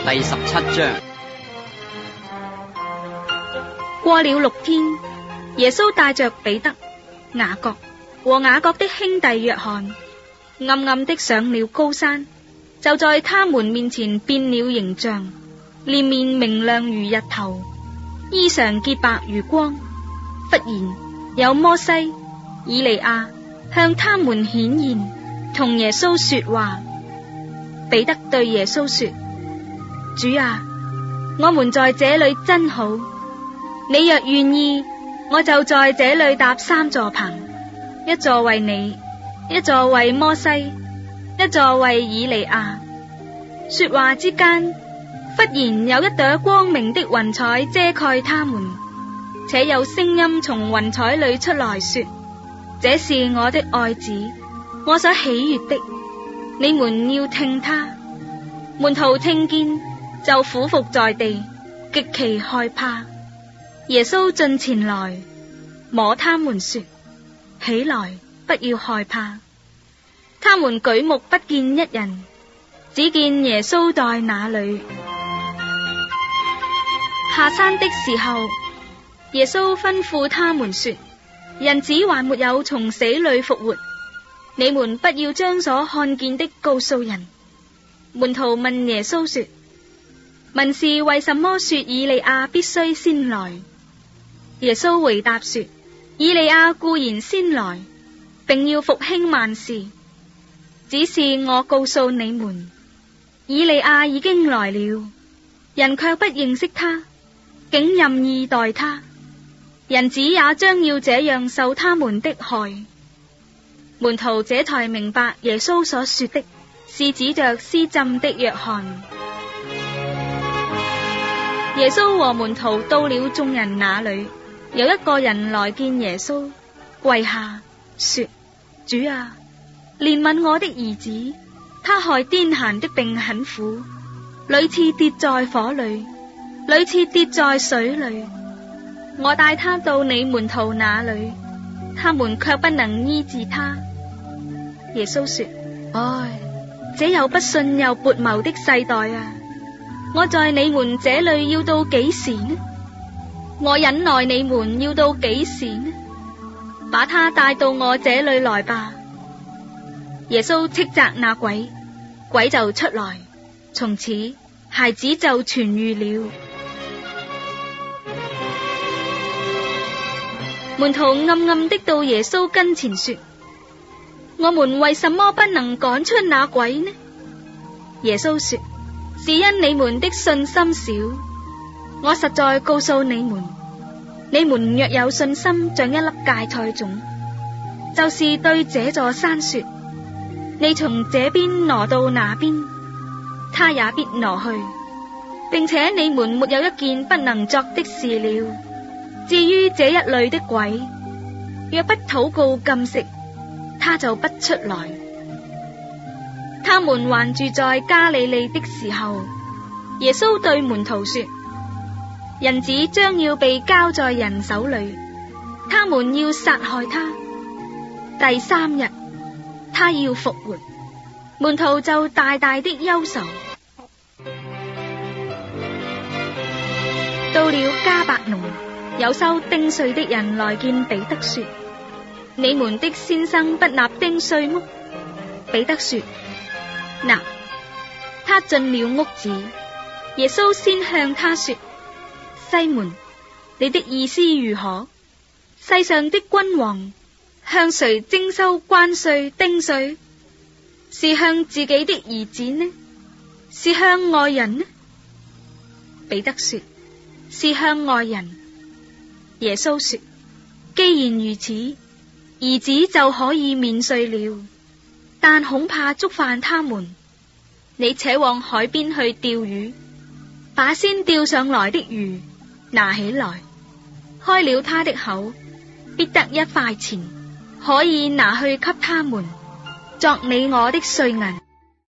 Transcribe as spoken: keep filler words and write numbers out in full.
第十七章。 過了六天，耶穌帶着彼得、雅各和雅各的兄弟約翰，暗暗的上了高山，就在他們面前變了形象，臉面明亮如日頭，衣裳潔白如光。忽然有摩西、以利亞向他們顯現，同耶穌說話。彼得對耶穌說：主啊，我們在這裏真好，你若願意，我就在這裏搭三座棚，一座為你，一座為摩西，一座為以利亞。說話之間，忽然有一朵光明的雲彩遮蓋他們，且有聲音從雲彩裏出來說：這是我的愛子，我所喜悅的，你們要聽他。門徒聽見，就俯伏在地，極其害怕。耶穌進前來，摸他們說：起來，不要害怕。他們舉目不見一人，只見耶穌在那裏。下山的時候，耶穌吩咐他們說：人子還沒有從死裏復活，你們不要將所看見的告訴人。門徒問耶穌說：文士為什麼說以利亞必須先來？耶穌回答說：以利亞固然先來，並要復興萬事，只是我告訴你們，以利亞已經來了，人卻不認識他，竟任意待他。人子也將要這樣受他們的害。門徒這才明白耶穌所說的是指着施浸的約翰。耶穌和門徒到了眾人那裏，有一個人來見耶穌，跪下說：主啊，憐憫我的兒子，他害癲癇的病很苦，屢次跌在火裏，屢次跌在水裏。我帶他到你門徒那裏，他們卻不能醫治他。耶穌說：唉，這又不信又悖謬的世代啊！我在你們這裏要到幾時呢？我忍耐你們要到幾時呢？把他帶到我這裏來吧。耶穌斥責那鬼，鬼就出來，從此孩子就痊癒了。門徒暗暗的到耶穌跟前說：我們為什麼不能趕出那鬼呢？耶穌說：是因你們的信心少。我實在告訴你們，你們若有信心像一粒芥菜種，就是對這座山說：你從這邊挪到那邊，他也必挪去，並且你們沒有一件不能作的事了。至於這一類的鬼，若不禱告禁食，他就不出來。他們還住在加利利的時候，耶穌對門徒說：人子將要被交在人手裏，他們要殺害他，第三日他要復活。門徒就大大的憂愁。到了迦百農，有收丁稅的人來見彼得說：你們的先生不納丁稅麼？彼得說：納。他進了屋子，耶穌先向他說：西門，你的意思如何？世上的君王向誰徵收關稅丁稅？是向自己的兒子呢？是向外人呢？彼得說：是向外人。耶穌說：既然如此，兒子就可以免稅了，但恐怕觸犯他們。你且往海邊去釣魚，把先釣上來的魚拿起來，開了他的口，必得一塊錢，可以拿去給他們，作你我的稅銀。